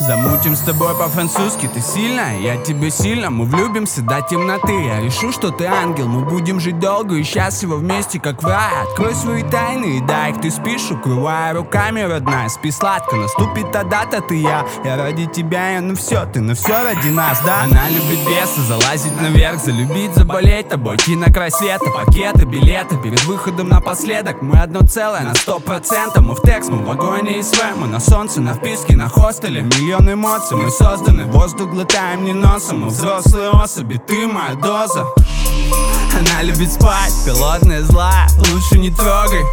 Замутим с тобой по-французски, ты сильная, я тебе сильно. Мы влюбимся до темноты, я решу, что ты ангел. Мы будем жить долго и счастливо вместе, как в рае. Открой свои тайны и дай их, ты спишь, укрывая руками, родная. Спи сладко, наступит та дата, ты я ради тебя, я на все, ты на все ради нас, да? Она любит беса, залазить наверх, залюбить, заболеть тобой, идти на край света, пакеты, билеты, перед выходом напоследок. Мы одно целое на 100%, мы в текст, мы в вагоне СВ, мы на солнце, на вписке, на хостеле. Миллион эмоций, мы созданы, воздух глотаем не носом. Мы взрослые особи, ты моя доза. Она любит спать, голодная, злая, лучше не трогай.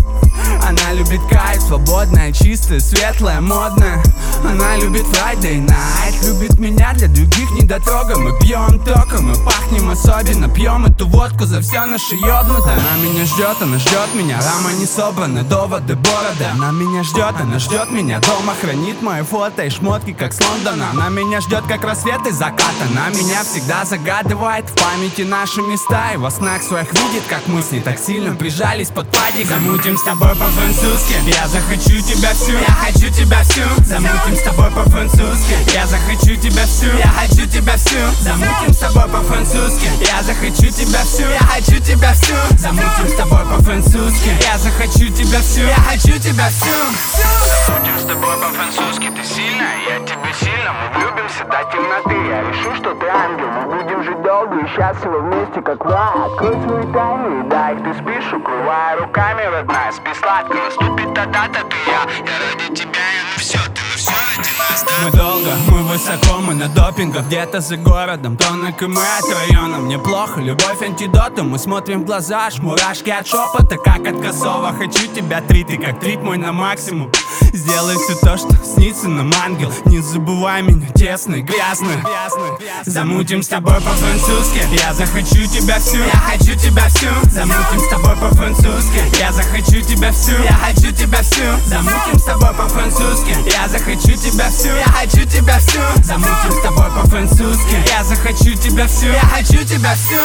Она любит кайф, свободная, чистая, светлая, модная. Она любит Friday night, любит меня, для других недотрога. Мы пьем током, мы пахнем особенно, пьем эту водку за все наше ёбнутое. Она меня ждет, она ждет меня, рама не собрана, доводы, бороды. Она меня ждет, она ждет меня, дома хранит мои фото и шмотки, как с Лондона. Она меня ждет, как рассвет и закат. Она меня всегда загадывает в памяти наши места, и во снах своих видит, как мы с ней так сильно прижались под падик. Замутим с тобой по-французски, я захочу тебя всю, я хочу тебя всю. Замутим с тобой по-французски, я захочу тебя всю, я хочу тебя всю. Замутим с тобой по-французски, я захочу тебя всю, я хочу тебя всю. Замутим с тобой по-французски, я захочу тебя всю, я хочу тебя всю. Замутим с тобой по-французски, ты сильная, я тебе сильно. Мы влюбимся до темноты, я решу, что ты ангел. Мы будем жить долго и счастливо вместе, как в рае. Открой свои тайны и дай их, ты спишь, укрывая руками, родная. Спи сладко, наступит та дата, ты я ради тебя, я на все, ты на все ради нас, да? Мы долго, мы высоко, мы на допингах, где-то за городом, тонок и мы от района. Мне плохо, любовь антидотом, мы смотрим в глаза, аж мурашки от шепота, как от косого. Хочу тебя три, ты как трип мой на максимум. Сделай все то, что снится нам, ангел. Не забывай меня, тесный, грязный. Замутим с тобой по-французски, я захочу тебя всю, я хочу тебя всю. Замутим с тобой по-французски, я захочу тебя всю, я хочу тебя всю. Замутим с тобой по-французски, я захочу тебя всю, я хочу тебя всю. Замутим с тобой по-французски, я захочу тебя всю, я хочу тебя всю.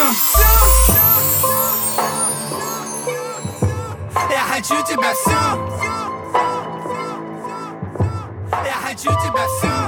Я хочу тебя всю. Я хочу тебя всю.